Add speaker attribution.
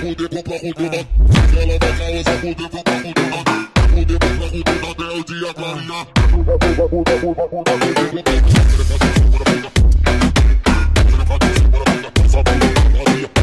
Speaker 1: fuder com pra fuder. Ela vai causar fuder com pra fuder. Fuder com pra fuder até o dia clarear. Fuder com pra fuder.